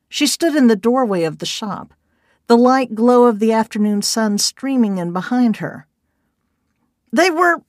She stood in the doorway of the shop, the light glow of the afternoon sun streaming in behind her. They were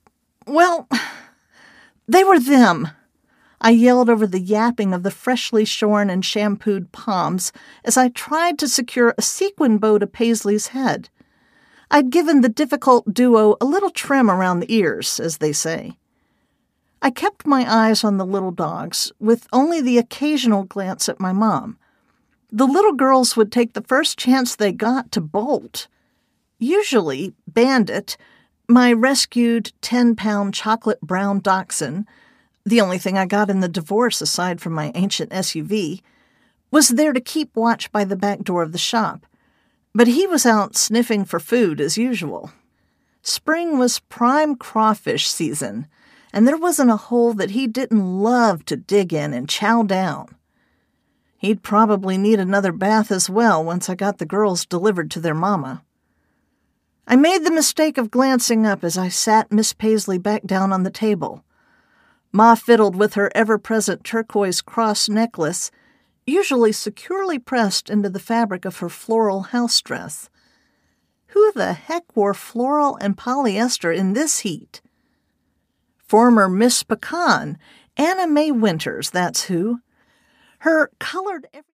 them. I yelled over the yapping of the freshly shorn and shampooed palms as I tried to secure a sequin bow to Paisley's head. I'd given the difficult duo a little trim around the ears, as they say. I kept my eyes on the little dogs, with only the occasional glance at my mom. The little girls would take the first chance they got to bolt. Usually, Bandit, my rescued 10-pound chocolate brown dachshund, the only thing I got in the divorce aside from my ancient SUV, was there to keep watch by the back door of the shop. But he was out sniffing for food as usual. Spring was prime crawfish season, and there wasn't a hole that he didn't love to dig in and chow down. He'd probably need another bath as well once I got the girls delivered to their mama. I made the mistake of glancing up as I sat Miss Paisley back down on the table. Ma fiddled with her ever-present turquoise cross necklace, usually securely pressed into the fabric of her floral house dress. Who the heck wore floral and polyester in this heat? Former Miss Pecan, Anna Mae Winters, that's who. Her colored